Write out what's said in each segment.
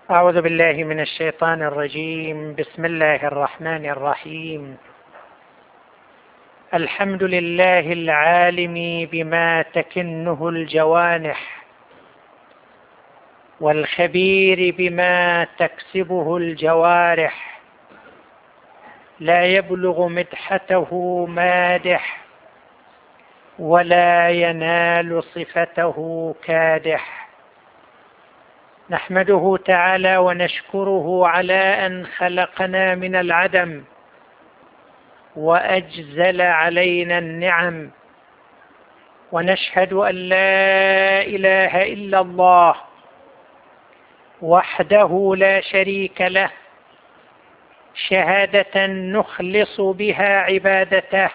أعوذ بالله من الشيطان الرجيم. بسم الله الرحمن الرحيم. الحمد لله العالم بما تكنه الجوانح، والخبير بما تكسبه الجوارح، لا يبلغ مدحته مادح، ولا ينال صفته كادح. نحمده تعالى ونشكره على أن خلقنا من العدم وأجزل علينا النعم، ونشهد أن لا إله إلا الله وحده لا شريك له، شهادة نخلص بها عبادته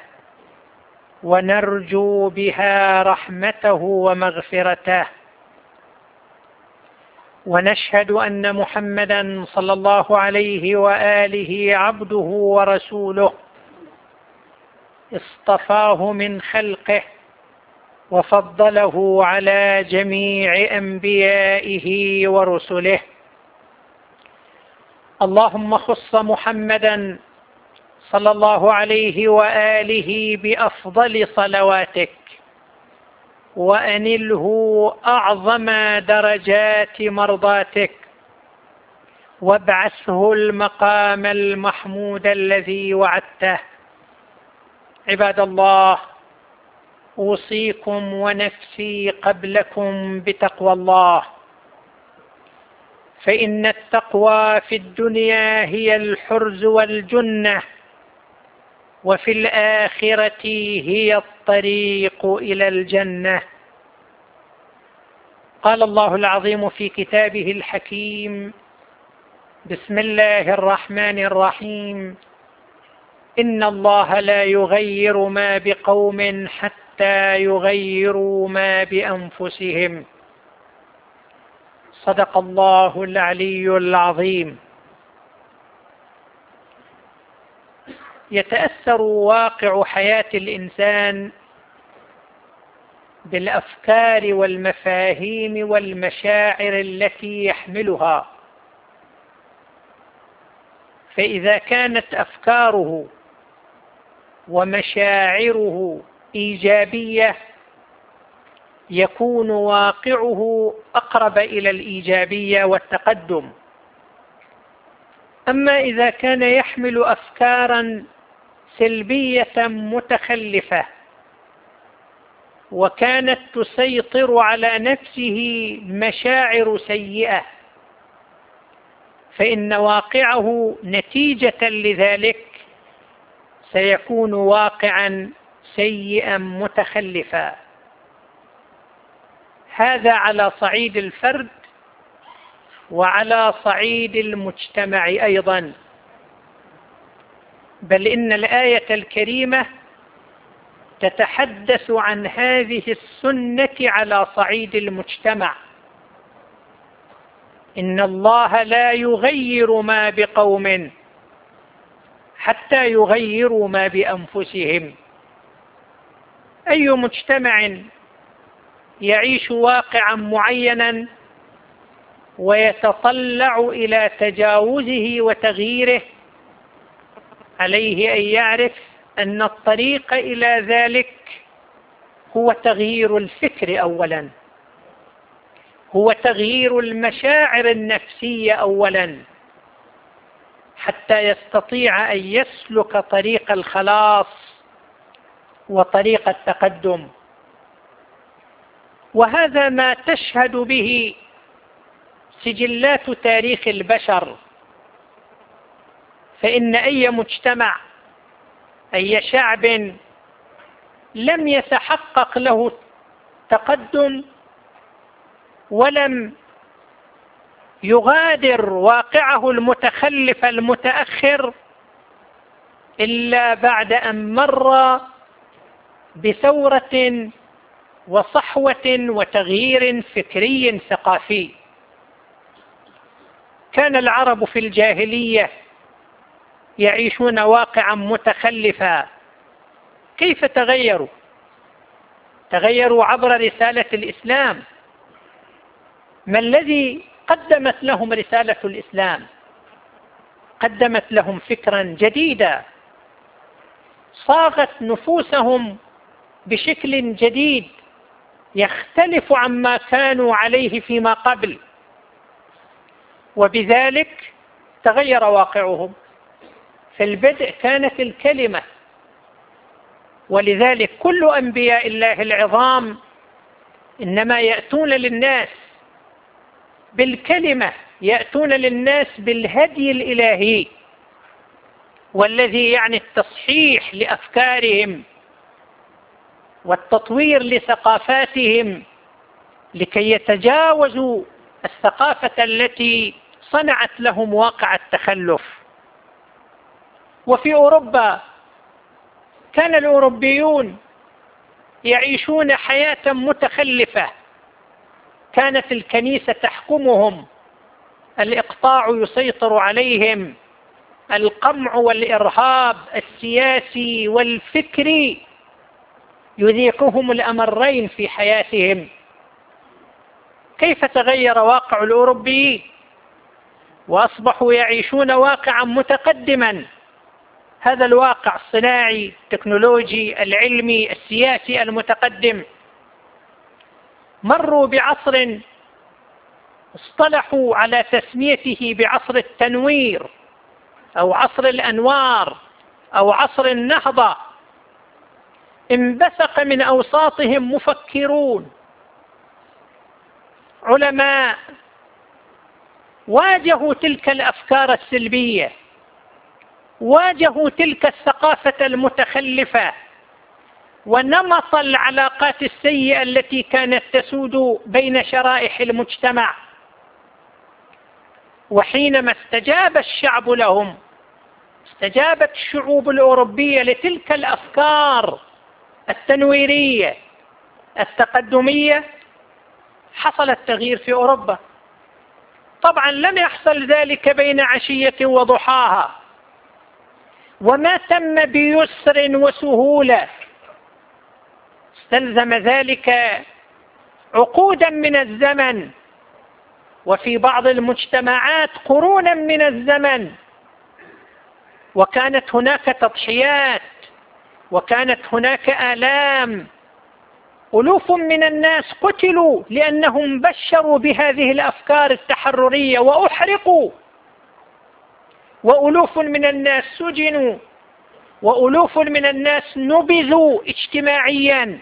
ونرجو بها رحمته ومغفرته. ونشهد أن محمدا صلى الله عليه وآله عبده ورسوله، اصطفاه من خلقه وفضله على جميع أنبيائه ورسله. اللهم خص محمدا صلى الله عليه وآله بأفضل صلواتك، وأنله أعظم درجات مرضاتك، وابعثه المقام المحمود الذي وعدته. عباد الله، أوصيكم ونفسي قبلكم بتقوى الله، فإن التقوى في الدنيا هي الحرز والجنة، وفي الآخرة هي الطريق إلى الجنة. قال الله العظيم في كتابه الحكيم: بسم الله الرحمن الرحيم: إن الله لا يغير ما بقوم حتى يغيروا ما بأنفسهم. صدق الله العلي العظيم. يتأثر واقع حياة الإنسان بالأفكار والمفاهيم والمشاعر التي يحملها، فإذا كانت أفكاره ومشاعره إيجابية يكون واقعه أقرب إلى الإيجابية والتقدم. أما إذا كان يحمل أفكارا سلبية متخلفة وكانت تسيطر على نفسه مشاعر سيئة، فإن واقعه نتيجة لذلك سيكون واقعا سيئا متخلفا. هذا على صعيد الفرد وعلى صعيد المجتمع أيضا. بل إن الآية الكريمة تتحدث عن هذه السنة على صعيد المجتمع: إن الله لا يغير ما بقوم حتى يغيروا ما بأنفسهم. أي مجتمع يعيش واقعا معينا ويتطلع إلى تجاوزه وتغييره عليه أن يعرف أن الطريق إلى ذلك هو تغيير الفكر أولا، هو تغيير المشاعر النفسية أولا، حتى يستطيع أن يسلك طريق الخلاص وطريق التقدم. وهذا ما تشهد به سجلات تاريخ البشر. فإن أي مجتمع، أي شعب لم يتحقق له تقدم ولم يغادر واقعه المتخلف المتأخر إلا بعد أن مر بثورة وصحوة وتغيير فكري ثقافي. كان العرب في الجاهلية يعيشون واقعا متخلفا. كيف تغيروا؟ تغيروا عبر رسالة الإسلام. ما الذي قدمت لهم رسالة الإسلام، قدمت لهم فكرا جديدا، صاغت نفوسهم بشكل جديد يختلف عما كانوا عليه فيما قبل، وبذلك تغير واقعهم. في البدء كانت الكلمة، ولذلك كل أنبياء الله العظام إنما يأتون للناس بالكلمة، يأتون للناس بالهدي الإلهي، والذي يعني التصحيح لأفكارهم والتطوير لثقافاتهم لكي يتجاوزوا الثقافة التي صنعت لهم واقع التخلف. وفي أوروبا كان الأوروبيون يعيشون حياة متخلفة، كانت الكنيسة تحكمهم، الإقطاع يسيطر عليهم، القمع والإرهاب السياسي والفكري يذيقهم الأمرين في حياتهم. كيف تغير واقع الأوروبيين وأصبحوا يعيشون واقعا متقدما؟ هذا الواقع الصناعي التكنولوجي العلمي السياسي المتقدم، مروا بعصر اصطلحوا على تسميته بعصر التنوير أو عصر الأنوار أو عصر النهضة. انبثق من أوساطهم مفكرون علماء واجهوا تلك الأفكار السلبية، واجهوا تلك الثقافة المتخلفة ونمط العلاقات السيئة التي كانت تسود بين شرائح المجتمع. وحينما استجاب الشعب لهم، استجابت الشعوب الأوروبية لتلك الأفكار التنويرية التقدمية، حصل التغيير في أوروبا. طبعا لم يحصل ذلك بين عشية وضحاها، وما تم بيسر وسهولة، استلزم ذلك عقودا من الزمن، وفي بعض المجتمعات قرونا من الزمن، وكانت هناك تضحيات، وكانت هناك آلام. ألوف من الناس قتلوا لأنهم بشروا بهذه الأفكار التحررية وأحرقوا، وألوف من الناس سجنوا، وألوف من الناس نبذوا اجتماعيا.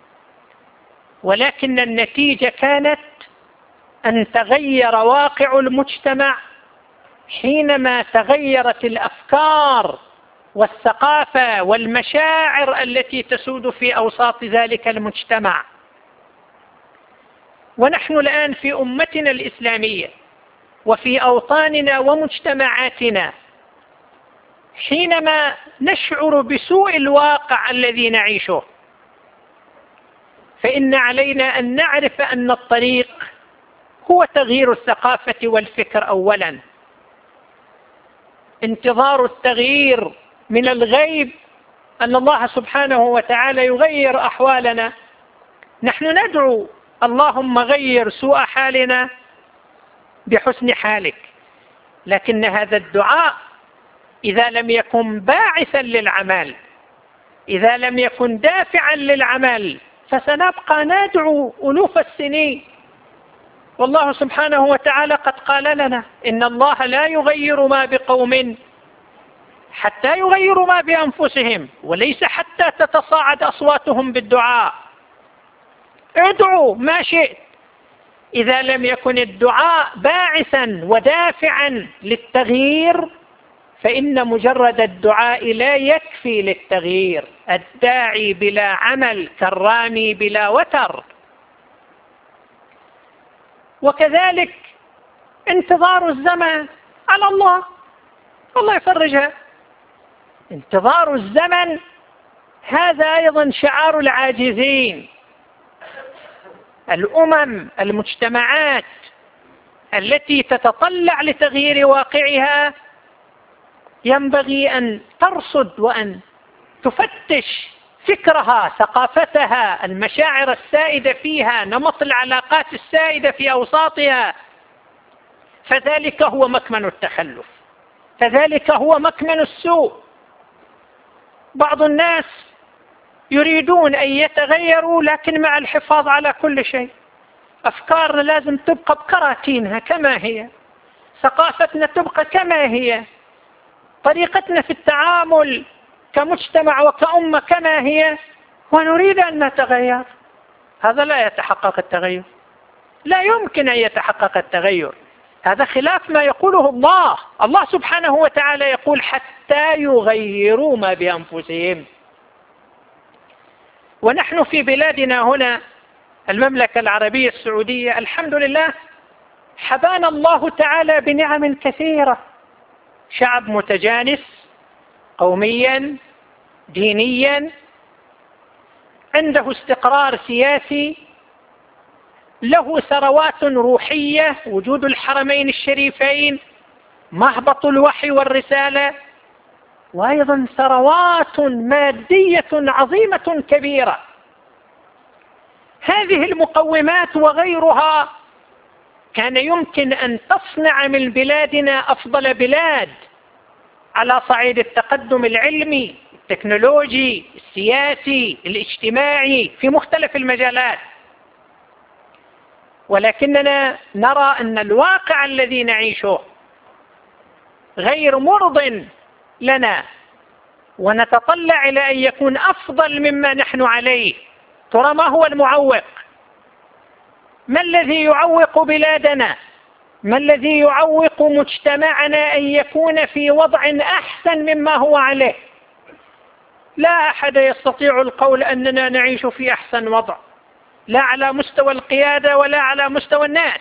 ولكن النتيجة كانت أن تغير واقع المجتمع حينما تغيرت الأفكار والثقافة والمشاعر التي تسود في أوساط ذلك المجتمع. ونحن الآن في أمتنا الإسلامية وفي أوطاننا ومجتمعاتنا حينما نشعر بسوء الواقع الذي نعيشه، فإن علينا أن نعرف أن الطريق هو تغيير الثقافة والفكر أولا. انتظار التغيير من الغيب أن الله سبحانه وتعالى يغير أحوالنا، نحن ندعو اللهم غير سوء حالنا بحسن حالك، لكن هذا الدعاء إذا لم يكن باعثا للعمل، إذا لم يكن دافعا للعمل، فسنبقى ندعو ألوف السنين. والله سبحانه وتعالى قد قال لنا إن الله لا يغير ما بقوم حتى يغيروا ما بأنفسهم، وليس حتى تتصاعد أصواتهم بالدعاء. ادعوا ما شئت، إذا لم يكن الدعاء باعثا ودافعا للتغيير فإن مجرد الدعاء لا يكفي للتغيير. الداعي بلا عمل كالرامي بلا وتر. وكذلك انتظار الزمن على الله، الله يفرجها. انتظار الزمن هذا أيضا شعار العاجزين. الأمم المجتمعات التي تتطلع لتغيير واقعها ينبغي أن ترصد وأن تفتش فكرها، ثقافتها، المشاعر السائدة فيها، نمط العلاقات السائدة في أوساطها، فذلك هو مكمن التخلف، فذلك هو مكمن السوء. بعض الناس يريدون أن يتغيروا لكن مع الحفاظ على كل شيء. أفكارنا لازم تبقى بكراتينها كما هي، ثقافتنا تبقى كما هي، طريقتنا في التعامل كمجتمع وكأمة كما هي، ونريد أن نتغير. هذا لا يتحقق التغير، لا يمكن أن يتحقق التغير. هذا خلاف ما يقوله الله. الله سبحانه وتعالى يقول حتى يغيروا ما بأنفسهم. ونحن في بلادنا هنا المملكة العربية السعودية الحمد لله حبانا الله تعالى بنعم كثيرة. شعب متجانس قوميا دينيا، عنده استقرار سياسي، له ثروات روحية، وجود الحرمين الشريفين، مهبط الوحي والرسالة، وأيضا ثروات مادية عظيمة كبيرة. هذه المقومات وغيرها كان يمكن أن تصنع من بلادنا أفضل بلاد على صعيد التقدم العلمي، التكنولوجي، السياسي، الاجتماعي، في مختلف المجالات. ولكننا نرى أن الواقع الذي نعيشه غير مرض لنا، ونتطلع إلى أن يكون أفضل مما نحن عليه. ترى ما هو المعوق؟ ما الذي يعوق بلادنا؟ ما الذي يعوق مجتمعنا أن يكون في وضع أحسن مما هو عليه؟ لا أحد يستطيع القول أننا نعيش في أحسن وضع، لا على مستوى القيادة ولا على مستوى الناس،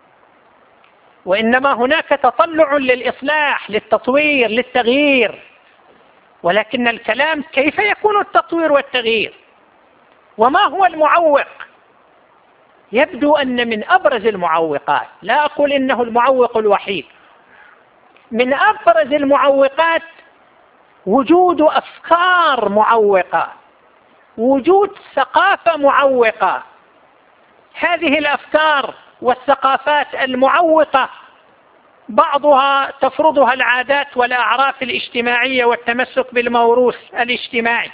وإنما هناك تطلع للإصلاح، للتطوير، للتغيير. ولكن الكلام كيف يكون التطوير والتغيير؟ وما هو المعوق؟ يبدو أن من أبرز المعوقات، لا أقول إنه المعوق الوحيد، من أبرز المعوقات وجود أفكار معوقة، وجود ثقافة معوقة. هذه الأفكار والثقافات المعوقة بعضها تفرضها العادات والأعراف الاجتماعية والتمسك بالموروث الاجتماعي،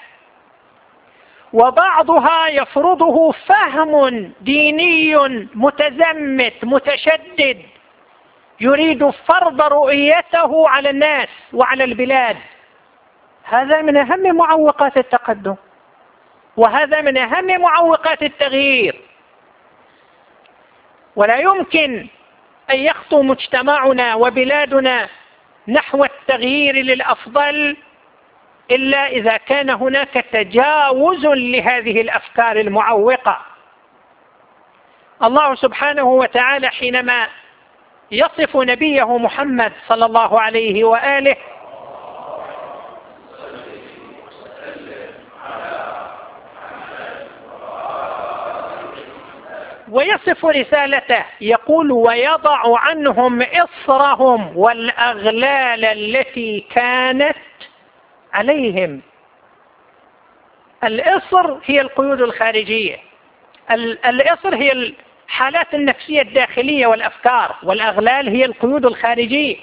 وبعضها يفرضه فهم ديني متزمت متشدد يريد فرض رؤيته على الناس وعلى البلاد. هذا من أهم معوقات التقدم، وهذا من أهم معوقات التغيير. ولا يمكن أن يخطو مجتمعنا وبلادنا نحو التغيير للأفضل إلا إذا كان هناك تجاوز لهذه الأفكار المعوقة. الله سبحانه وتعالى حينما يصف نبيه محمد صلى الله عليه وآله ويصف رسالته يقول ويضع عنهم إصرهم والأغلال التي كانت عليهم. الإصر هي القيود الخارجية، الإصر هي الحالات النفسية الداخلية والأفكار، والأغلال هي القيود الخارجية.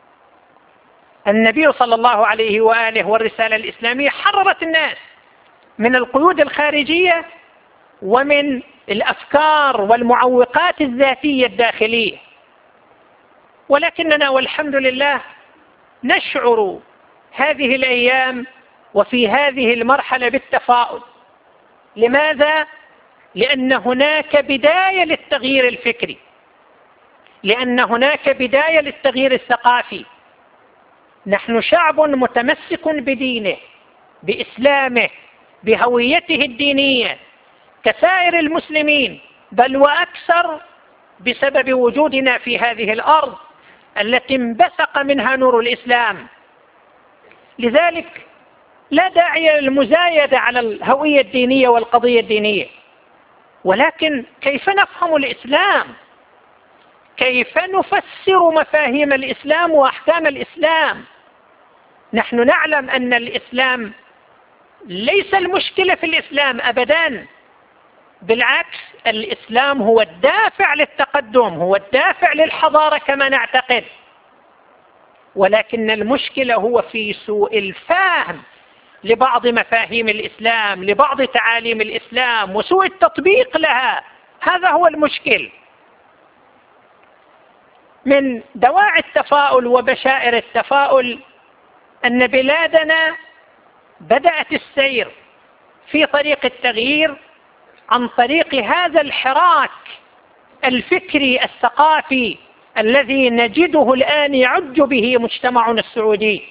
النبي صلى الله عليه وآله والرسالة الإسلامية حررت الناس من القيود الخارجية ومن الأفكار والمعوقات الذاتية الداخلية. ولكننا والحمد لله نشعر هذه الأيام وفي هذه المرحلة بالتفاؤل. لماذا؟ لأن هناك بداية للتغيير الفكري، لأن هناك بداية للتغيير الثقافي. نحن شعب متمسك بدينه، بإسلامه، بهويته الدينية كسائر المسلمين، بل وأكثر بسبب وجودنا في هذه الأرض التي انبثق منها نور الإسلام. لذلك لا داعي للمزايدة على الهوية الدينية والقضية الدينية، ولكن كيف نفهم الإسلام؟ كيف نفسر مفاهيم الإسلام وأحكام الإسلام؟ نحن نعلم أن الإسلام ليس المشكلة في الإسلام أبدا، بالعكس، الإسلام هو الدافع للتقدم، هو الدافع للحضارة كما نعتقد، ولكن المشكلة هو في سوء الفهم لبعض مفاهيم الإسلام، لبعض تعاليم الإسلام، وسوء التطبيق لها. هذا هو المشكل. من دواعي التفاؤل وبشائر التفاؤل أن بلادنا بدأت السير في طريق التغيير عن طريق هذا الحراك الفكري الثقافي الذي نجده الآن يعج به مجتمعنا السعودي.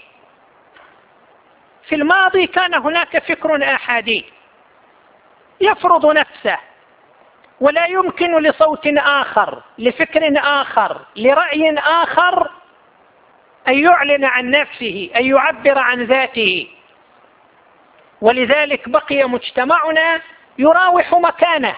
في الماضي كان هناك فكر آحادي يفرض نفسه، ولا يمكن لصوت آخر، لفكر آخر، لرأي آخر أن يعلن عن نفسه، أن يعبر عن ذاته، ولذلك بقي مجتمعنا يراوح مكانه.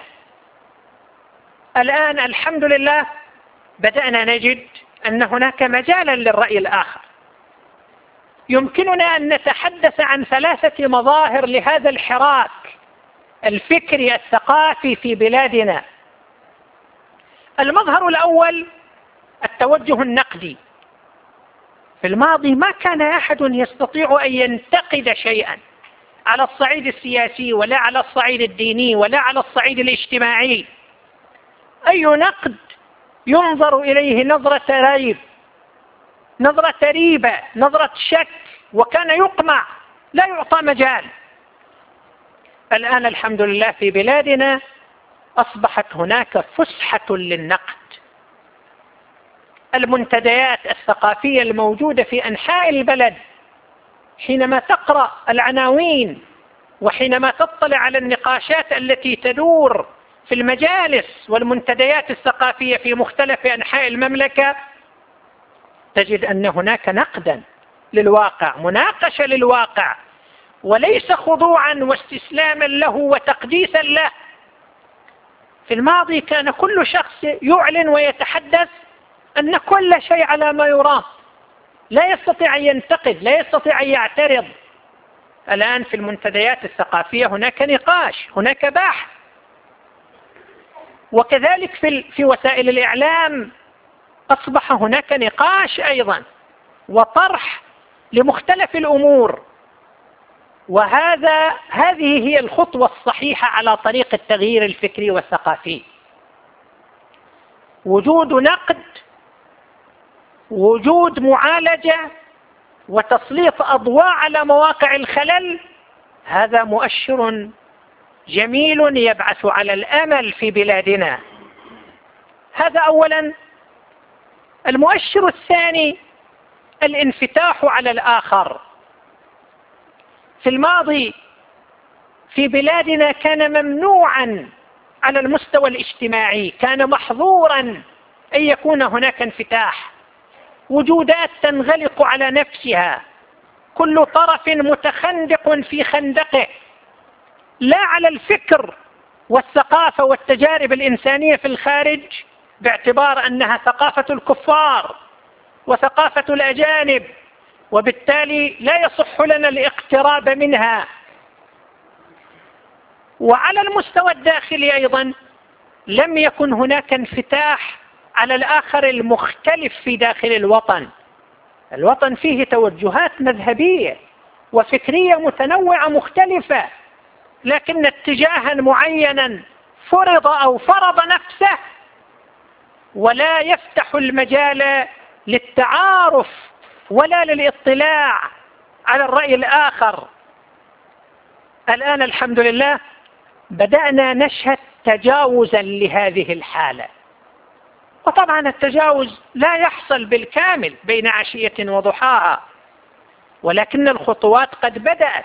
الآن الحمد لله بدأنا نجد أن هناك مجالا للرأي الآخر. يمكننا أن نتحدث عن 3 مظاهر لهذا الحراك الفكري الثقافي في بلادنا. المظهر الأول التوجه النقدي. في الماضي ما كان أحد يستطيع أن ينتقد شيئا على الصعيد السياسي، ولا على الصعيد الديني، ولا على الصعيد الاجتماعي. أي نقد ينظر إليه نظرة ريب، نظرة ريبة، نظرة شك، وكان يقمع، لا يعطى مجال. الآن الحمد لله في بلادنا أصبحت هناك فسحة للنقد. المنتديات الثقافية الموجودة في أنحاء البلد، حينما تقرأ العناوين وحينما تطلع على النقاشات التي تدور في المجالس والمنتديات الثقافية في مختلف أنحاء المملكة، تجد أن هناك نقدا للواقع، مناقشة للواقع، وليس خضوعا واستسلاما له وتقديسا له. في الماضي كان كل شخص يعلن ويتحدث أن كل شيء على ما يرام، لا يستطيع أن ينتقد، لا يستطيع أن يعترض. الآن في المنتديات الثقافية هناك نقاش، هناك بحث. وكذلك في وسائل الإعلام أصبح هناك نقاش أيضا وطرح لمختلف الأمور. هذه هي الخطوة الصحيحة على طريق التغيير الفكري والثقافي. وجود نقد، وجود معالجة، وتسليط أضواء على مواقع الخلل، هذا مؤشر جميل يبعث على الأمل في بلادنا. هذا أولا. المؤشر الثاني الانفتاح على الآخر. في الماضي في بلادنا كان ممنوعا على المستوى الاجتماعي، كان محظورا أن يكون هناك انفتاح. وجودات تنغلق على نفسها، كل طرف متخندق في خندقه، لا على الفكر والثقافة والتجارب الإنسانية في الخارج، باعتبار أنها ثقافة الكفار وثقافة الأجانب، وبالتالي لا يصح لنا الاقتراب منها. وعلى المستوى الداخلي أيضا لم يكن هناك انفتاح على الآخر المختلف في داخل الوطن. الوطن فيه توجهات مذهبية وفكرية متنوعة مختلفة، لكن اتجاها معينا فرض أو فرض نفسه، ولا يفتح المجال للتعارف ولا للاطلاع على الرأي الآخر. الآن الحمد لله بدأنا نشهد تجاوزا لهذه الحالة. وطبعا التجاوز لا يحصل بالكامل بين عشية وضحاها، ولكن الخطوات قد بدأت.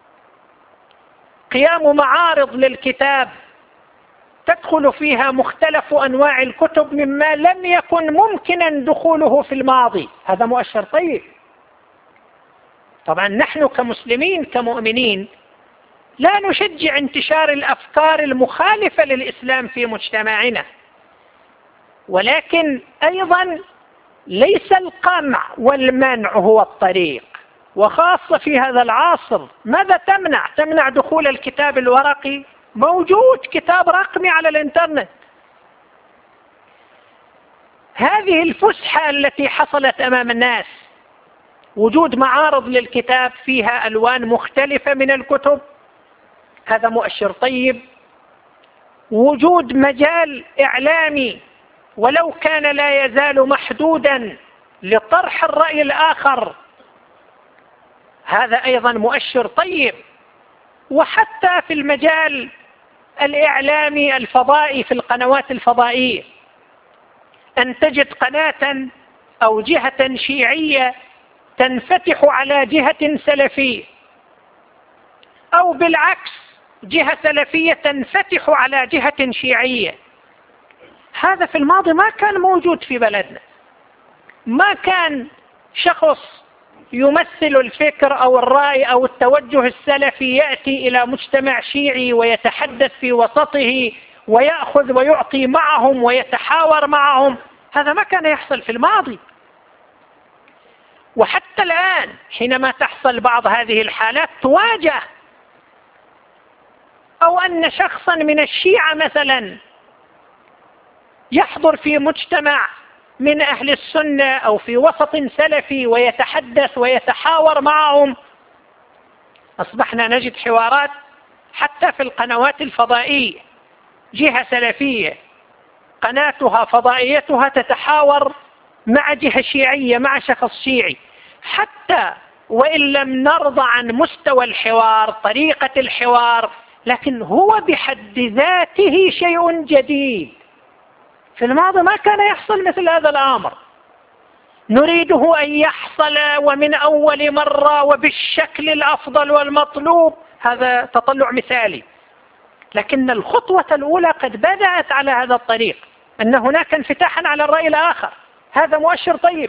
قيام معارض للكتاب تدخل فيها مختلف أنواع الكتب مما لم يكن ممكنا دخوله في الماضي، هذا مؤشر طيب. طبعا نحن كمسلمين كمؤمنين لا نشجع انتشار الأفكار المخالفة للإسلام في مجتمعنا، ولكن أيضا ليس القمع والمنع هو الطريق، وخاصة في هذا العصر. ماذا تمنع؟ تمنع دخول الكتاب الورقي موجود كتاب رقمي على الإنترنت. هذه الفسحة التي حصلت أمام الناس، وجود معارض للكتاب فيها ألوان مختلفة من الكتب، هذا مؤشر طيب. وجود مجال إعلامي ولو كان لا يزال محدودا لطرح الرأي الآخر، هذا أيضا مؤشر طيب. وحتى في المجال الإعلامي الفضائي، في القنوات الفضائية، أن تجد قناة أو جهة شيعية تنفتح على جهة سلفية، أو بالعكس جهة سلفية تنفتح على جهة شيعية، هذا في الماضي ما كان موجود في بلدنا. ما كان شخص يمثل الفكر أو الرأي أو التوجه السلفي يأتي إلى مجتمع شيعي ويتحدث في وسطه ويأخذ ويعطي معهم ويتحاور معهم، هذا ما كان يحصل في الماضي. وحتى الآن حينما تحصل بعض هذه الحالات تواجه، أو أن شخصا من الشيعة مثلا يحضر في مجتمع من أهل السنة أو في وسط سلفي ويتحدث ويتحاور معهم، أصبحنا نجد حوارات حتى في القنوات الفضائية، جهة سلفية قناتها فضائيتها تتحاور مع جهة شيعية مع شخص شيعي، حتى وإن لم نرضى عن مستوى الحوار طريقة الحوار، لكن هو بحد ذاته شيء جديد. في الماضي ما كان يحصل مثل هذا الأمر، نريده أن يحصل ومن أول مرة وبالشكل الأفضل والمطلوب، هذا تطلع مثالي. لكن الخطوة الأولى قد بدأت على هذا الطريق، أن هناك انفتاحا على الرأي الآخر، هذا مؤشر طيب.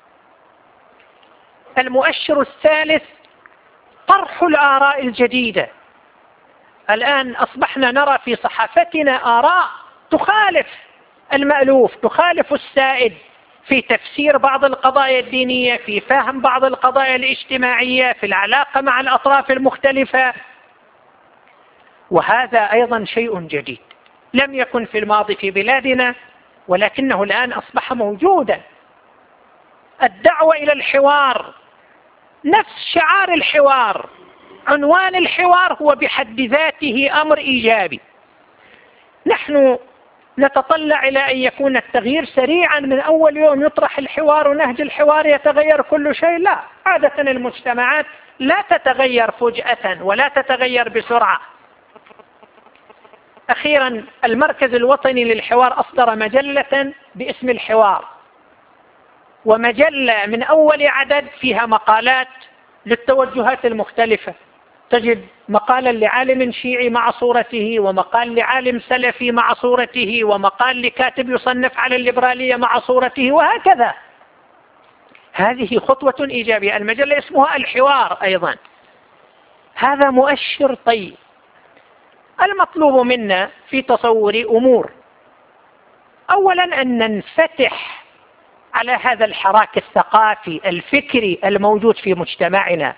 المؤشر الثالث طرح الآراء الجديدة. الآن أصبحنا نرى في صحافتنا آراء تخالف المألوف، تخالف السائد في تفسير بعض القضايا الدينية، في فهم بعض القضايا الاجتماعية، في العلاقة مع الأطراف المختلفة، وهذا أيضا شيء جديد لم يكن في الماضي في بلادنا، ولكنه الآن أصبح موجودا. الدعوة إلى الحوار، نفس شعار الحوار، عنوان الحوار هو بحد ذاته أمر إيجابي. نحن نتطلع إلى أن يكون التغيير سريعا، من أول يوم يطرح الحوار ونهج الحوار يتغير كل شيء، لا، عادة المجتمعات لا تتغير فجأة ولا تتغير بسرعة. أخيرا المركز الوطني للحوار أصدر مجلة باسم الحوار، ومجلة من أول عدد فيها مقالات للتوجهات المختلفة، تجد مقالا لعالم شيعي مع صورته، ومقال لعالم سلفي مع صورته، ومقال لكاتب يصنف على الليبرالية مع صورته، وهكذا. هذه خطوة إيجابية. المجلة اسمها الحوار أيضا، هذا مؤشر طيب. المطلوب منا في تصور أمور: أولا أن ننفتح على هذا الحراك الثقافي الفكري الموجود في مجتمعنا.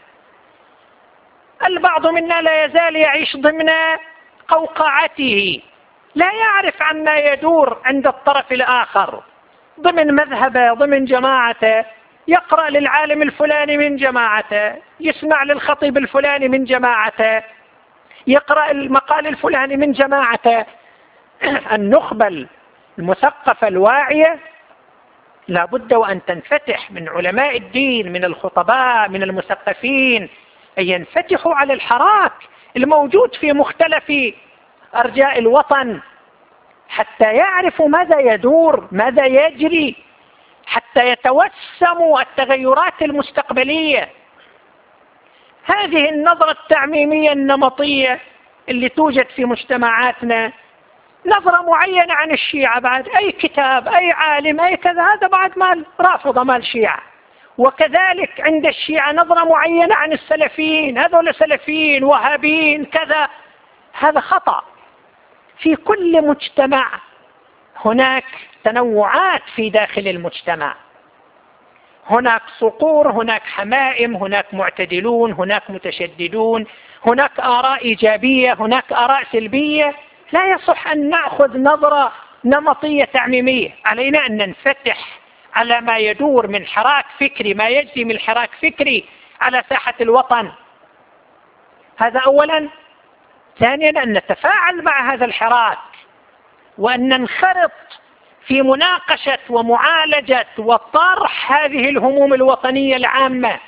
البعض منا لا يزال يعيش ضمن قوقعته، لا يعرف عما يدور عند الطرف الآخر، ضمن مذهبه، ضمن جماعته، يقرأ للعالم الفلاني من جماعته، يسمع للخطيب الفلاني من جماعته، يقرأ المقال الفلاني من جماعته. النخبة المثقفة الواعية لا بد وأن تنفتح من علماء الدين، من الخطباء، من المثقفين، أن ينفتحوا على الحراك الموجود في مختلف أرجاء الوطن، حتى يعرفوا ماذا يدور، ماذا يجري، حتى يتوسموا التغيرات المستقبلية. هذه النظرة التعميمية النمطية اللي توجد في مجتمعاتنا، نظرة معينة عن الشيعة، بعد أي كتاب أي عالم أي كذا، هذا بعد مال رافضة مال شيعة. وكذلك عند الشيعة نظرة معينة عن السلفيين، هذول سلفيين وهابيين كذا، هذا خطأ. في كل مجتمع هناك تنوعات في داخل المجتمع، هناك صقور، هناك حمائم، هناك معتدلون، هناك متشددون، هناك آراء إيجابية، هناك آراء سلبية. لا يصح أن نأخذ نظرة نمطية تعميمية. علينا أن ننفتح على ما يدور من حراك فكري، ما يجري من حراك فكري على ساحة الوطن. هذا أولا. ثانيا أن نتفاعل مع هذا الحراك، وأن ننخرط في مناقشة ومعالجة وطرح هذه الهموم الوطنية العامة.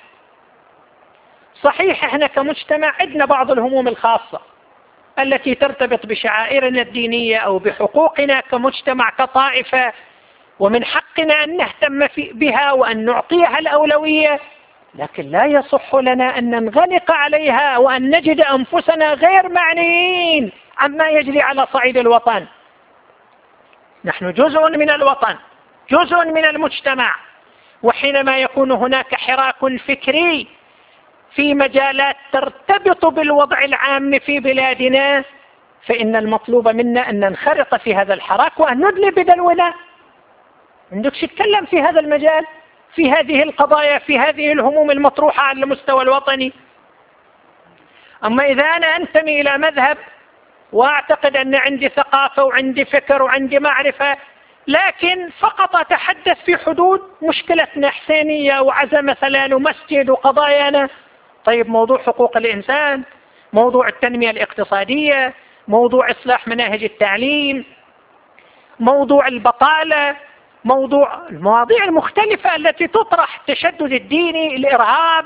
صحيح احنا كمجتمع عندنا بعض الهموم الخاصة التي ترتبط بشعائرنا الدينية أو بحقوقنا كمجتمع كطائفة، ومن حقنا أن نهتم بها وأن نعطيها الأولوية، لكن لا يصح لنا أن ننغلق عليها وأن نجد أنفسنا غير معنيين عما يجري على صعيد الوطن. نحن جزء من الوطن، جزء من المجتمع، وحينما يكون هناك حراك فكري في مجالات ترتبط بالوضع العام في بلادنا، فإن المطلوب منا أن ننخرط في هذا الحراك وأن ندلي بدلونا. عندك تتكلم في هذا المجال، في هذه القضايا، في هذه الهموم المطروحة على المستوى الوطني. أما إذا أنا أنتمي إلى مذهب وأعتقد أن عندي ثقافة وعندي فكر وعندي معرفة، لكن فقط أتحدث في حدود مشكلتنا حسينية وعزة مثلا ومسجد وقضايانا، طيب موضوع حقوق الإنسان، موضوع التنمية الاقتصادية، موضوع إصلاح مناهج التعليم، موضوع البطالة، موضوع المواضيع المختلفة التي تطرح، التشدد الديني، الإرهاب،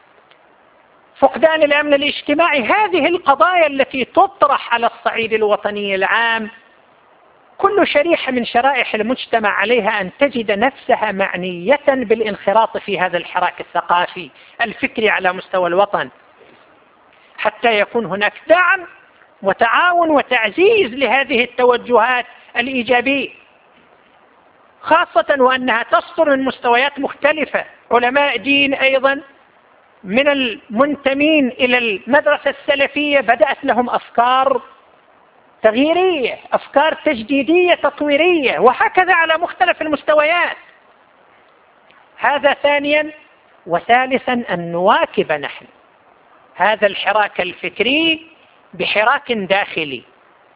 فقدان الأمن الاجتماعي، هذه القضايا التي تطرح على الصعيد الوطني العام، كل شريحة من شرائح المجتمع عليها أن تجد نفسها معنية بالانخراط في هذا الحراك الثقافي الفكري على مستوى الوطن، حتى يكون هناك دعم وتعاون وتعزيز لهذه التوجهات الإيجابية، خاصة وأنها تصدر من مستويات مختلفة. علماء دين أيضا من المنتمين إلى المدرسة السلفية بدأت لهم أفكار تغييرية، أفكار تجديدية تطويرية، وهكذا على مختلف المستويات. هذا ثانيا. وثالثا أن نواكب نحن هذا الحراك الفكري بحراك داخلي.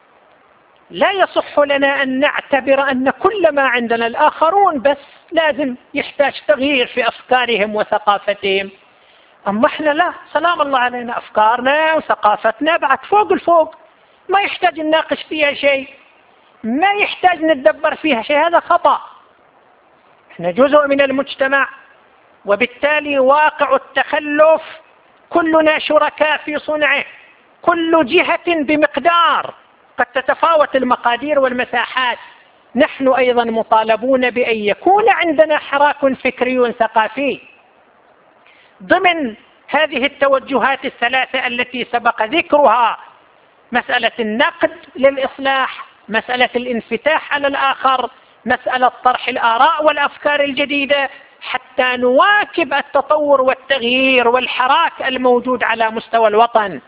لا يصح لنا أن نعتبر أن كل ما عندنا الآخرون بس لازم يحتاج تغيير في أفكارهم وثقافتهم، أما إحنا لا، سلام الله علينا، أفكارنا وثقافتنا بعد فوق الفوق، ما يحتاج نناقش فيها شيء، ما يحتاج نتدبر فيها شيء، هذا خطأ. إحنا جزء من المجتمع، وبالتالي واقع التخلف كلنا شركاء في صنعه، كل جهة بمقدار، قد تتفاوت المقادير والمساحات. نحن أيضا مطالبون بأن يكون عندنا حراك فكري ثقافي ضمن هذه التوجهات الثلاثة التي سبق ذكرها: مسألة النقد للإصلاح، مسألة الانفتاح على الآخر، مسألة طرح الآراء والأفكار الجديدة، حتى نواكب التطور والتغيير والحراك الموجود على مستوى الوطن.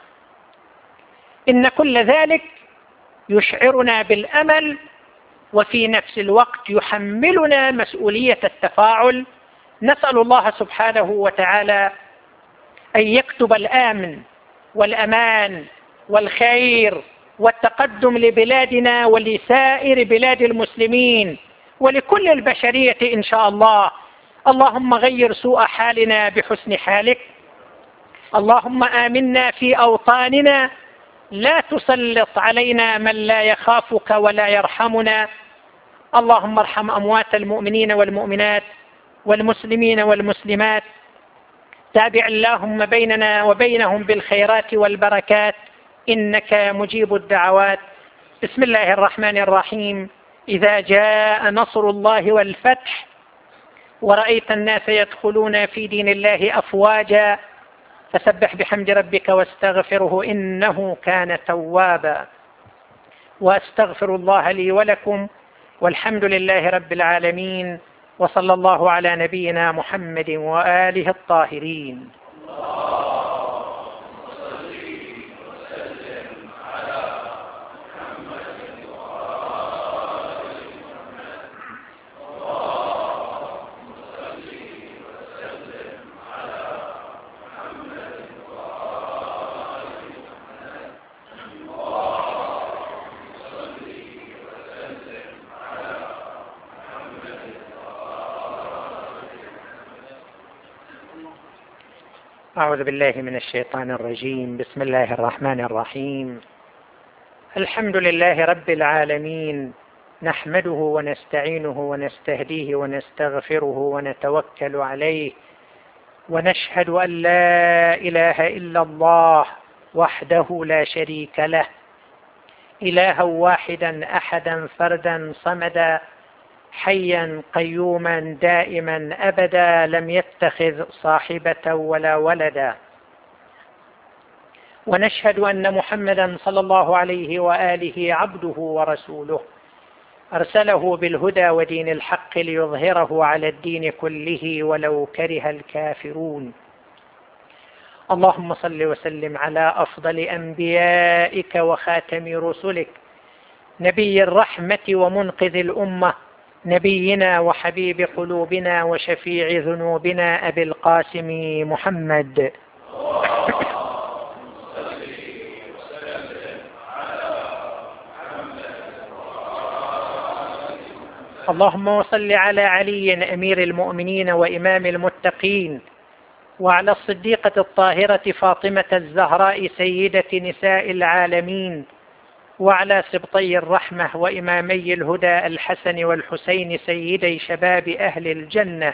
إن كل ذلك يشعرنا بالأمل، وفي نفس الوقت يحملنا مسؤولية التفاعل. نسأل الله سبحانه وتعالى أن يكتب الآمن والأمان والخير والتقدم لبلادنا ولسائر بلاد المسلمين ولكل البشرية إن شاء الله. اللهم غير سوء حالنا بحسن حالك، اللهم آمنا في أوطاننا، لا تسلط علينا من لا يخافك ولا يرحمنا. اللهم ارحم أموات المؤمنين والمؤمنات والمسلمين والمسلمات، تابع اللهم بيننا وبينهم بالخيرات والبركات، إنك مجيب الدعوات. بسم الله الرحمن الرحيم. إذا جاء نصر الله والفتح ورأيت الناس يدخلون في دين الله أفواجا فسبح بحمد ربك واستغفره إنه كان توابا. وأستغفر الله لي ولكم، والحمد لله رب العالمين، وصلى الله على نبينا محمد وآله الطاهرين. أعوذ بالله من الشيطان الرجيم. بسم الله الرحمن الرحيم. الحمد لله رب العالمين، نحمده ونستعينه ونستهديه ونستغفره ونتوكل عليه، ونشهد أن لا إله إلا الله وحده لا شريك له، إلها واحدا أحدا فردا صمدا، حيا قيوما دائما أبدا، لم يتخذ صاحبة ولا ولدا. ونشهد أن محمدا صلى الله عليه وآله عبده ورسوله، أرسله بالهدى ودين الحق ليظهره على الدين كله ولو كره الكافرون. اللهم صل وسلم على أفضل أنبيائك وخاتم رسلك، نبي الرحمة ومنقذ الأمة، نبينا وحبيب قلوبنا وشفيع ذنوبنا أبي القاسم محمد. اللهم صل على علي أمير المؤمنين وإمام المتقين، وعلى الصديقة الطاهرة فاطمة الزهراء سيدة نساء العالمين، وعلى سبطي الرحمة وإمامي الهدى الحسن والحسين سيدي شباب أهل الجنة،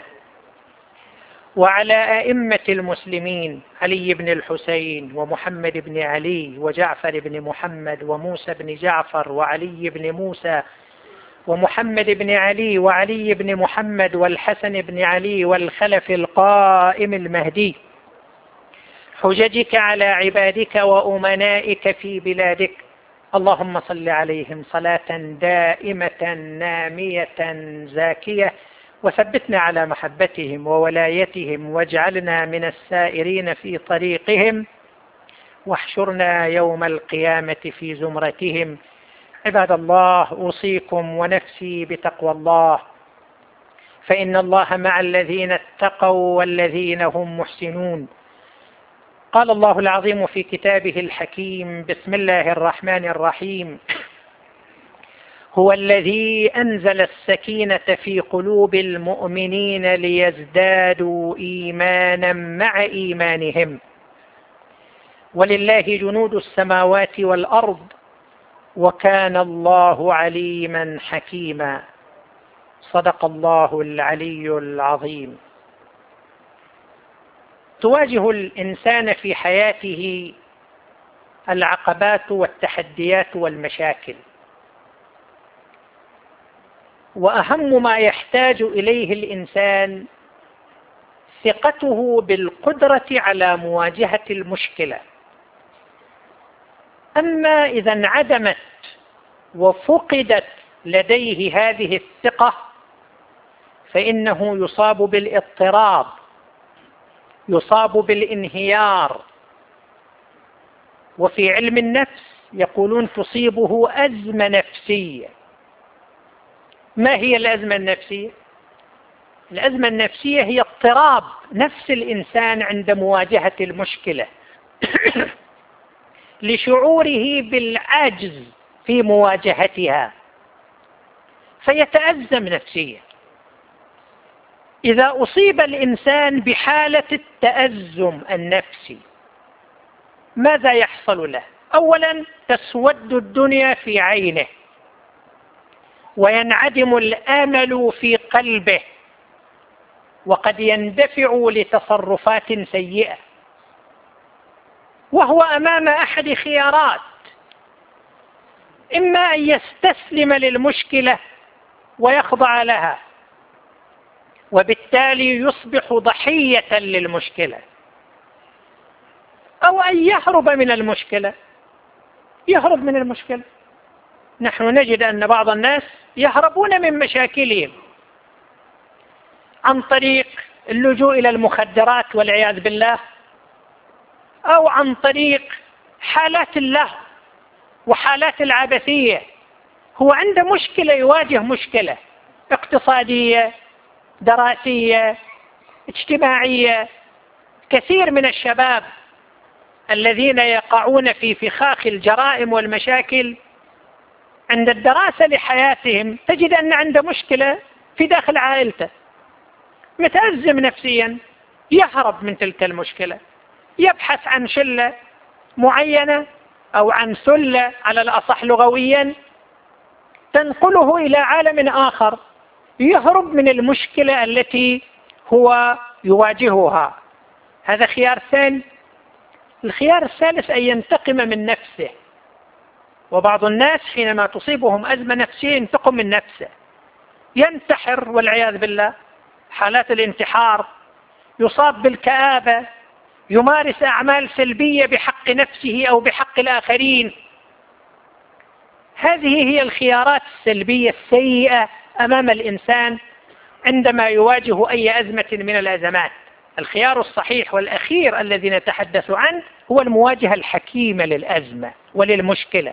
وعلى أئمة المسلمين علي بن الحسين ومحمد بن علي وجعفر بن محمد وموسى بن جعفر وعلي بن موسى ومحمد بن علي وعلي بن محمد والحسن بن علي والخلف القائم المهدي، حججك على عبادك وأمنائك في بلادك. اللهم صل عليهم صلاة دائمة نامية زاكية، وثبتنا على محبتهم وولايتهم، واجعلنا من السائرين في طريقهم، واحشرنا يوم القيامة في زمرتهم. عباد الله، أوصيكم ونفسي بتقوى الله، فإن الله مع الذين اتقوا والذين هم محسنون. قال الله العظيم في كتابه الحكيم: بسم الله الرحمن الرحيم: هو الذي أنزل السكينة في قلوب المؤمنين ليزدادوا إيمانا مع إيمانهم، ولله جنود السماوات والأرض، وكان الله عليما حكيما. صدق الله العلي العظيم. تواجه الإنسان في حياته العقبات والتحديات والمشاكل، وأهم ما يحتاج إليه الإنسان ثقته بالقدرة على مواجهة المشكلة. أما إذا انعدمت وفقدت لديه هذه الثقة فإنه يصاب بالاضطراب، يصاب بالانهيار. وفي علم النفس يقولون تصيبه أزمة نفسية. ما هي الأزمة النفسية؟ الأزمة النفسية هي اضطراب نفس الإنسان عند مواجهة المشكلة لشعوره بالعجز في مواجهتها، فيتأزم نفسيا. إذا أصيب الإنسان بحالة التأزم النفسي ماذا يحصل له؟ أولا تسود الدنيا في عينه، وينعدم الآمل في قلبه، وقد يندفع لتصرفات سيئة، وهو أمام أحد خيارات: إما أن يستسلم للمشكلة ويخضع لها، وبالتالي يصبح ضحية للمشكلة، أو أن يهرب من المشكلة. يهرب من المشكلة. نحن نجد أن بعض الناس يهربون من مشاكلهم عن طريق اللجوء إلى المخدرات والعياذ بالله، أو عن طريق حالات اللهو وحالات العبثية. هو عنده مشكلة، يواجه مشكلة اقتصادية، دراسية، اجتماعية. كثير من الشباب الذين يقعون في فخاخ الجرائم والمشاكل عند الدراسة لحياتهم تجد أن عنده مشكلة في داخل عائلته، متأزم نفسيا، يهرب من تلك المشكلة. يبحث عن شلة معينة أو عن سلة على الأصح لغويا تنقله إلى عالم آخر يهرب من المشكلة التي هو يواجهها. هذا خيار ثاني. الخيار الثالث أن ينتقم من نفسه. وبعض الناس حينما تصيبهم أزمة نفسية ينتقم من نفسه، ينتحر والعياذ بالله، حالات الانتحار، يصاب بالكآبة، يمارس أعمال سلبية بحق نفسه أو بحق الآخرين. هذه هي الخيارات السلبية السيئة أمام الإنسان عندما يواجه أي أزمة من الأزمات. الخيار الصحيح والأخير الذي نتحدث عنه هو المواجهة الحكيمة للأزمة وللمشكلة.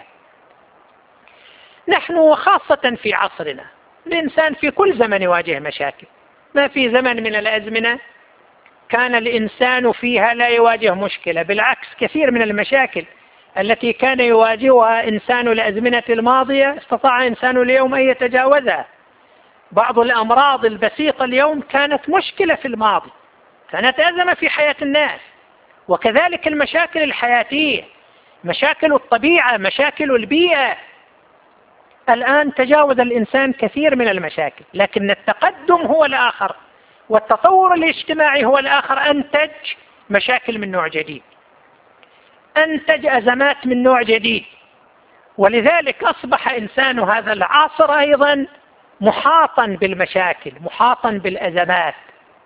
نحن خاصة في عصرنا الإنسان في كل زمن يواجه مشاكل، ما في زمن من الأزمنة كان الإنسان فيها لا يواجه مشكلة. بالعكس، كثير من المشاكل التي كان يواجهها إنسان الأزمنة الماضية استطاع إنسان اليوم أن يتجاوزها. بعض الأمراض البسيطة اليوم كانت مشكلة في الماضي، كانت أزمة في حياة الناس. وكذلك المشاكل الحياتية، مشاكل الطبيعة، مشاكل البيئة. الآن تجاوز الإنسان كثير من المشاكل، لكن التقدم هو الآخر والتطور الاجتماعي هو الآخر. أنتج مشاكل من نوع جديد، أنتج أزمات من نوع جديد. ولذلك أصبح إنسان هذا العصر أيضا محاطا بالمشاكل، محاطا بالأزمات،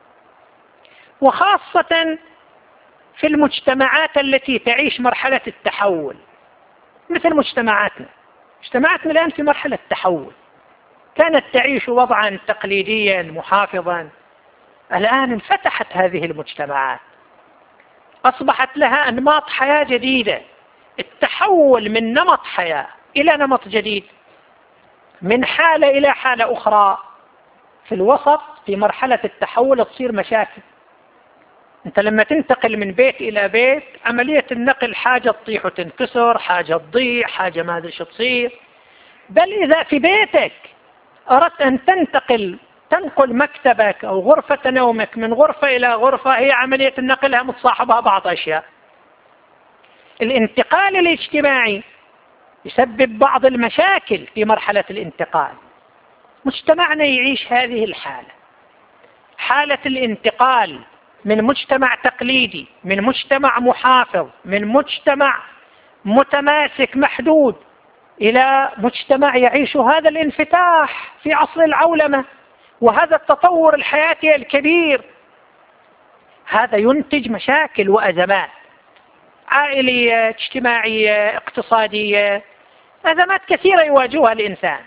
وخاصة في المجتمعات التي تعيش مرحلة التحول مثل مجتمعاتنا. مجتمعاتنا الآن في مرحلة تحول، كانت تعيش وضعا تقليديا محافظا، الآن انفتحت هذه المجتمعات، أصبحت لها أنماط حياة جديدة. التحول من نمط حياة إلى نمط جديد، من حالة إلى حالة أخرى، في الوسط في مرحلة التحول تصير مشاكل. أنت لما تنتقل من بيت إلى بيت، عملية النقل حاجة تطيح وتنكسر، حاجة تضيع، حاجة ما أدري شو تصير. بل إذا في بيتك أردت أن تنقل مكتبك أو غرفة نومك من غرفة إلى غرفة، هي عملية النقلها متصاحبها بعض أشياء. الانتقال الاجتماعي يسبب بعض المشاكل في مرحلة الانتقال. مجتمعنا يعيش هذه الحالة، حالة الانتقال من مجتمع تقليدي، من مجتمع محافظ، من مجتمع متماسك محدود، إلى مجتمع يعيش هذا الانفتاح في عصر العولمة وهذا التطور الحياتي الكبير. هذا ينتج مشاكل وأزمات عائلية، اجتماعية، اقتصادية، أزمات كثيرة يواجهها الإنسان.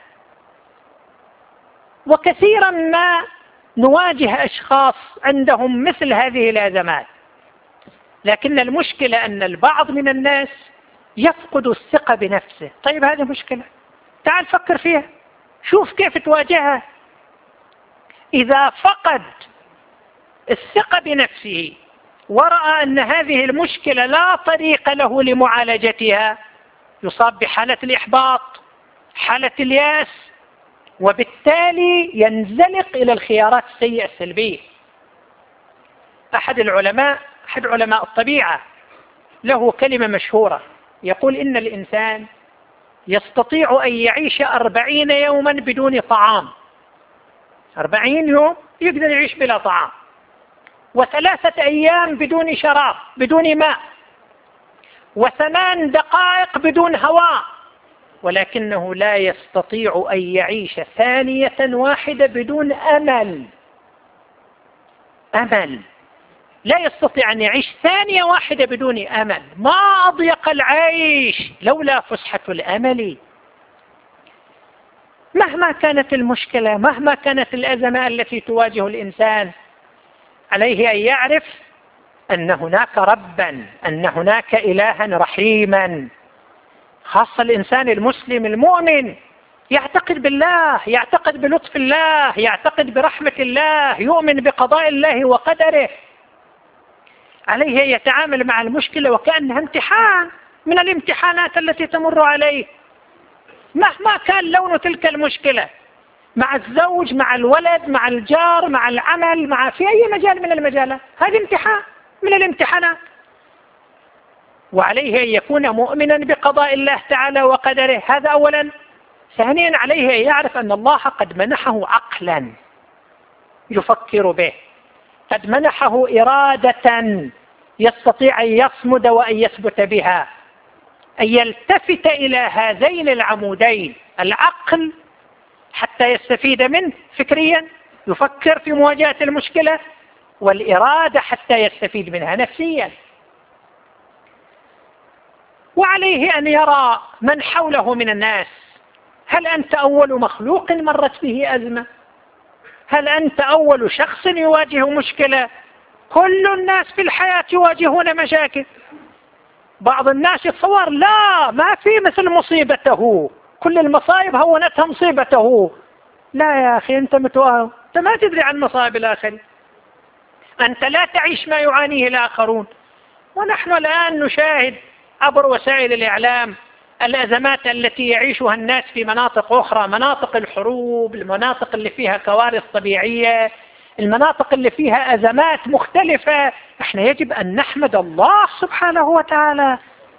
وكثيرا ما نواجه أشخاص عندهم مثل هذه الأزمات، لكن المشكلة أن البعض من الناس يفقد الثقة بنفسه. طيب هذه مشكلة، تعال فكر فيها، شوف كيف تواجهها. إذا فقد الثقة بنفسه ورأى أن هذه المشكلة لا طريق له لمعالجتها، يصاب بحالة الإحباط، حالة الياس، وبالتالي ينزلق إلى الخيارات السيئة السلبية. أحد علماء الطبيعة له كلمة مشهورة يقول إن الإنسان يستطيع أن يعيش 40 يوما بدون طعام، 40 يوم يقدر يعيش بلا طعام، و3 أيام بدون شراب، بدون ماء، و8 دقائق بدون هواء، ولكنه لا يستطيع أن يعيش ثانية واحدة بدون أمل. لا يستطيع أن يعيش ثانية واحدة بدون أمل. ما أضيق العيش لولا فسحة الأمل. مهما كانت المشكلة، مهما كانت الأزمة التي تواجه الإنسان، عليه أن يعرف أن هناك ربا، أن هناك إلها رحيما. خاصة الإنسان المسلم المؤمن يعتقد بالله، يعتقد بلطف الله، يعتقد برحمة الله، يؤمن بقضاء الله وقدره. عليه أن يتعامل مع المشكلة وكأنها امتحان من الامتحانات التي تمر عليه، مهما كان لون تلك المشكلة، مع الزوج، مع الولد، مع الجار، مع العمل، في أي مجال من المجالات. هذه امتحان من الامتحانات. وعليه أن يكون مؤمنا بقضاء الله تعالى وقدره، هذا أولا. ثانيا عليه أن يعرف أن الله قد منحه عقلا يفكر به، قد منحه إرادة يستطيع أن يصمد وأن يثبت بها، أن يلتفت إلى هذين العمودين، العقل حتى يستفيد منه فكريا يفكر في مواجهة المشكلة، والإرادة حتى يستفيد منها نفسيا. وعليه أن يرى من حوله من الناس، هل أنت أول مخلوق مرت به أزمة؟ هل أنت أول شخص يواجه مشكلة؟ كل الناس في الحياة يواجهون مشاكل. بعض الناس يتصور لا، ما في مثل مصيبته، كل المصائب هونتها مصيبته. لا يا أخي، أنت متوهم، أنت ما تدري عن مصائب الآخرين، أنت لا تعيش ما يعانيه الآخرون. ونحن الآن نشاهد عبر وسائل الإعلام الأزمات التي يعيشها الناس في مناطق أخرى، مناطق الحروب، المناطق اللي فيها كوارث طبيعية، المناطق اللي فيها أزمات مختلفة. احنا يجب أن نحمد الله سبحانه وتعالى.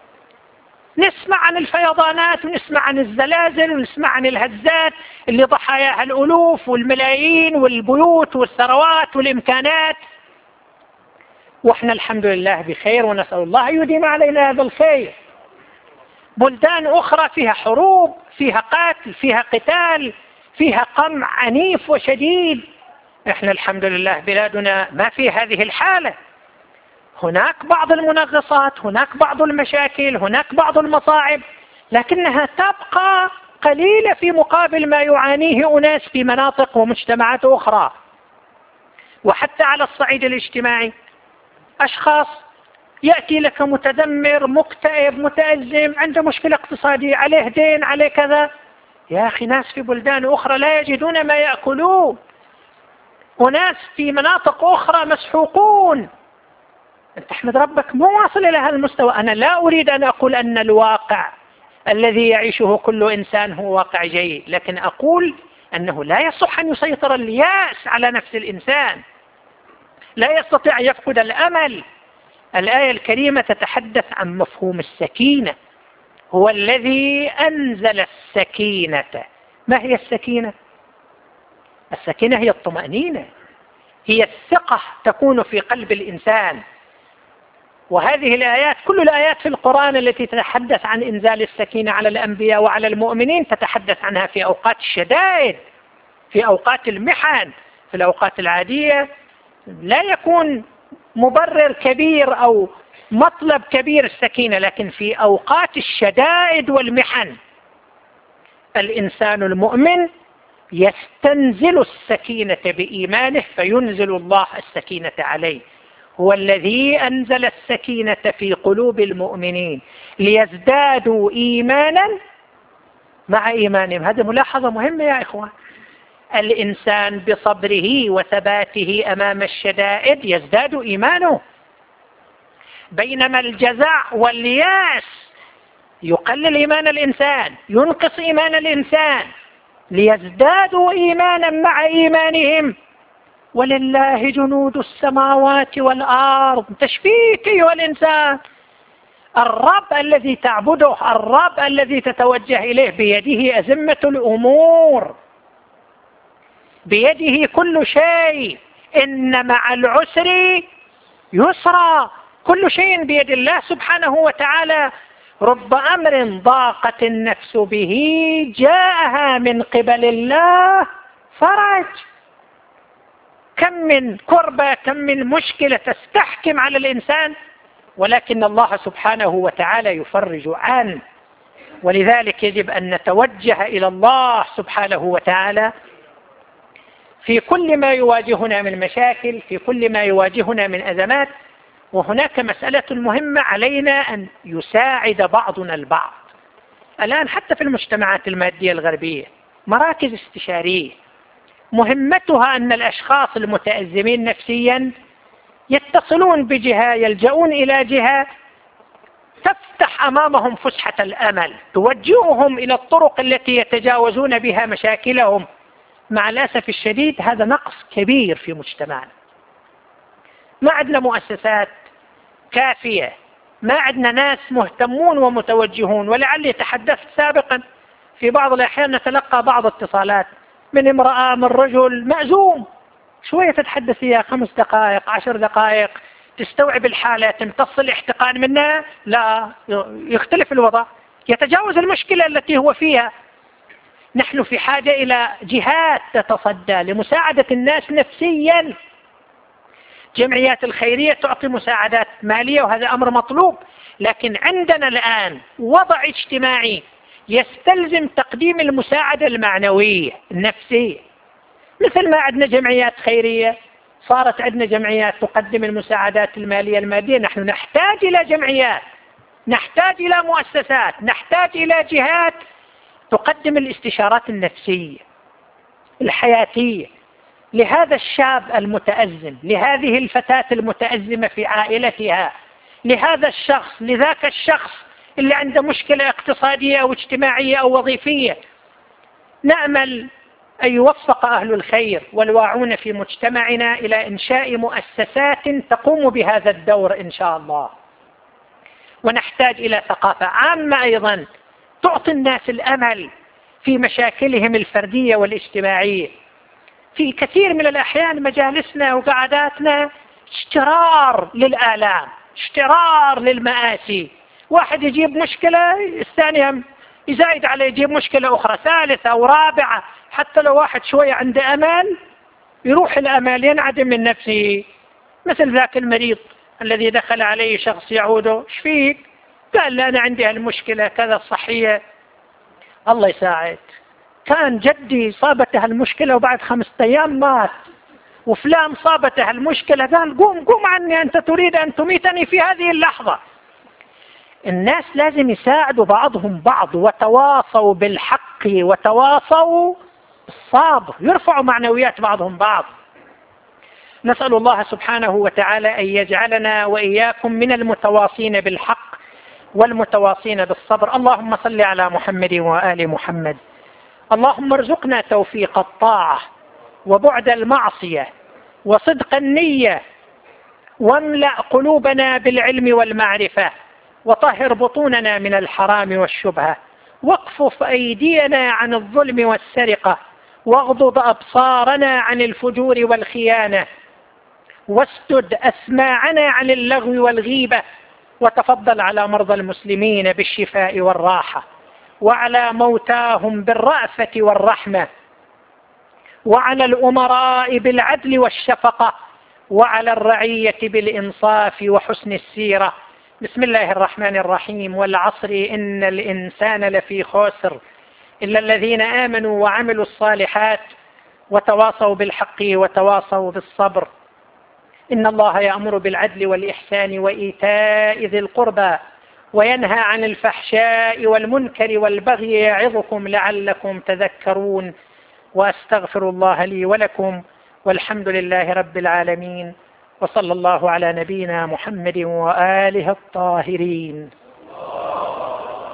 نسمع عن الفيضانات، ونسمع عن الزلازل، ونسمع عن الهزات اللي ضحاياها الألوف والملايين، والبيوت والثروات والإمكانات، واحنا الحمد لله بخير، ونسأل الله يديم علينا هذا الخير. بلدان أخرى فيها حروب، فيها قتل، فيها قتال، فيها قمع عنيف وشديد. احنا الحمد لله بلادنا ما في هذه الحالة. هناك بعض المنغصات، هناك بعض المشاكل، هناك بعض المصاعب، لكنها تبقى قليلة في مقابل ما يعانيه أناس في مناطق ومجتمعات أخرى. وحتى على الصعيد الاجتماعي، أشخاص يأتي لك متذمر، مكتئب، متأزم، عنده مشكلة اقتصادية، عليه دين، عليه كذا. يا أخي، ناس في بلدان أخرى لا يجدون ما يأكلون، وناس في مناطق أخرى مسحوقون. أنت تحمد ربك مو واصل إلى هذا المستوى. أنا لا أريد أن أقول أن الواقع الذي يعيشه كل إنسان هو واقع جيد، لكن أقول أنه لا يصح أن يسيطر الياس على نفس الإنسان، لا يستطيع أن يفقد الأمل. الآية الكريمة تتحدث عن مفهوم السكينة، هو الذي أنزل السكينة. ما هي السكينة؟ السكينة هي الطمأنينة، هي الثقة تكون في قلب الإنسان. وهذه الآيات، كل الآيات في القرآن التي تتحدث عن إنزال السكينة على الأنبياء وعلى المؤمنين تتحدث عنها في أوقات الشدائد، في أوقات المحن. في الأوقات العادية لا يكون مبرر كبير أو مطلب كبير السكينة، لكن في أوقات الشدائد والمحن الإنسان المؤمن يستنزل السكينة بإيمانه، فينزل الله السكينة عليه. هو الذي أنزل السكينة في قلوب المؤمنين ليزدادوا إيمانا مع إيمانهم. هذه ملاحظة مهمة يا إخوان. الإنسان بصبره وثباته أمام الشدائد يزداد إيمانه، بينما الجزع والياس يقلل إيمان الإنسان، ينقص إيمان الإنسان، ليزدادوا إيمانا مع إيمانهم. ولله جنود السماوات والأرض. تشفيك أيها الإنسان، الرب الذي تعبده، الرب الذي تتوجه إليه بيده أزمة الأمور، بيده كل شيء. إن مع العسر يسرا، كل شيء بيد الله سبحانه وتعالى. رب أمر ضاقت النفس به جاءها من قبل الله فرج. كم من كربة، كم من مشكلة تستحكم على الإنسان، ولكن الله سبحانه وتعالى يفرج عنه. ولذلك يجب أن نتوجه إلى الله سبحانه وتعالى في كل ما يواجهنا من مشاكل، في كل ما يواجهنا من أزمات. وهناك مسألة مهمة، علينا أن يساعد بعضنا البعض. الآن حتى في المجتمعات المادية الغربية مراكز استشارية مهمتها أن الأشخاص المتأزمين نفسيا يتصلون بجهة، يلجؤون إلى جهة تفتح أمامهم فسحة الأمل، توجههم إلى الطرق التي يتجاوزون بها مشاكلهم. مع الأسف الشديد هذا نقص كبير في مجتمعنا. ما عندنا مؤسسات كافية ما عندنا ناس مهتمون ومتوجهون. ولعلي تحدثت سابقا في بعض الأحيان نتلقى بعض اتصالات من امرأة من رجل مأزوم، شوية تتحدث فيها 5 دقائق 10 دقائق تستوعب الحالة، تمتص الاحتقان منها، لا، يختلف الوضع، يتجاوز المشكلة التي هو فيها. نحن في حاجة إلى جهات تتصدى لمساعدة الناس نفسيا. جمعيات الخيرية تعطي مساعدات مالية وهذا أمر مطلوب، لكن عندنا الآن وضع اجتماعي يستلزم تقديم المساعدة المعنوية النفسية. مثل ما عندنا جمعيات خيرية صارت عندنا جمعيات تقدم المساعدات المالية المادية، نحن نحتاج إلى جمعيات، نحتاج إلى مؤسسات، نحتاج إلى جهات تقدم الاستشارات النفسية الحياتية لهذا الشاب المتأزم، لهذه الفتاة المتأزمة في عائلتها، لهذا الشخص، لذاك الشخص اللي عنده مشكلة اقتصادية أو اجتماعية أو وظيفية. نأمل أن يوفق أهل الخير والواعون في مجتمعنا إلى إنشاء مؤسسات تقوم بهذا الدور إن شاء الله. ونحتاج إلى ثقافة عامة أيضا تعطي الناس الأمل في مشاكلهم الفردية والاجتماعية. في كثير من الأحيان مجالسنا وقعداتنا اشترار للآلام، اشترار للمآسي. واحد يجيب مشكلة الثاني يزايد عليه، يجيب مشكلة أخرى ثالثة ورابعة، حتى لو واحد شوية عنده أمل يروح الأمل، ينعدم من نفسه. مثل ذاك المريض الذي دخل عليه شخص يعوده، ايش فيك؟ قال لا أنا عندي هالمشكلة كذا الصحية. الله يساعد، كان جدي صابته المشكلة وبعد 5 أيام مات، وفلان صابته المشكلة قال قوم عني، أنت تريد أن تميتني في هذه اللحظة. الناس لازم يساعدوا بعضهم بعض، وتواصوا بالحق وتواصوا بالصبر، يرفعوا معنويات بعضهم بعض. نسأل الله سبحانه وتعالى أن يجعلنا وإياكم من المتواصين بالحق والمتواصين بالصبر. اللهم صل على محمد وآل محمد. اللهم ارزقنا توفيق الطاعة وبعد المعصية وصدق النية، واملأ قلوبنا بالعلم والمعرفة، وطهر بطوننا من الحرام والشبهة، واكفف أيدينا عن الظلم والسرقة، واغضض أبصارنا عن الفجور والخيانة، واسدد أسماعنا عن اللغو والغيبة، وتفضل على مرضى المسلمين بالشفاء والراحة، وعلى موتاهم بالرأفة والرحمة، وعلى الأمراء بالعدل والشفقة، وعلى الرعية بالإنصاف وحسن السيرة. بسم الله الرحمن الرحيم. والعصر إن الإنسان لفي خسر إلا الذين آمنوا وعملوا الصالحات وتواصوا بالحق وتواصوا بالصبر. إن الله يأمر بالعدل والإحسان وإيتاء ذي القربى وينهى عن الفحشاء والمنكر والبغي يعظكم لعلكم تذكرون. وأستغفر الله لي ولكم، والحمد لله رب العالمين، وصلى الله على نبينا محمد وآله الطاهرين.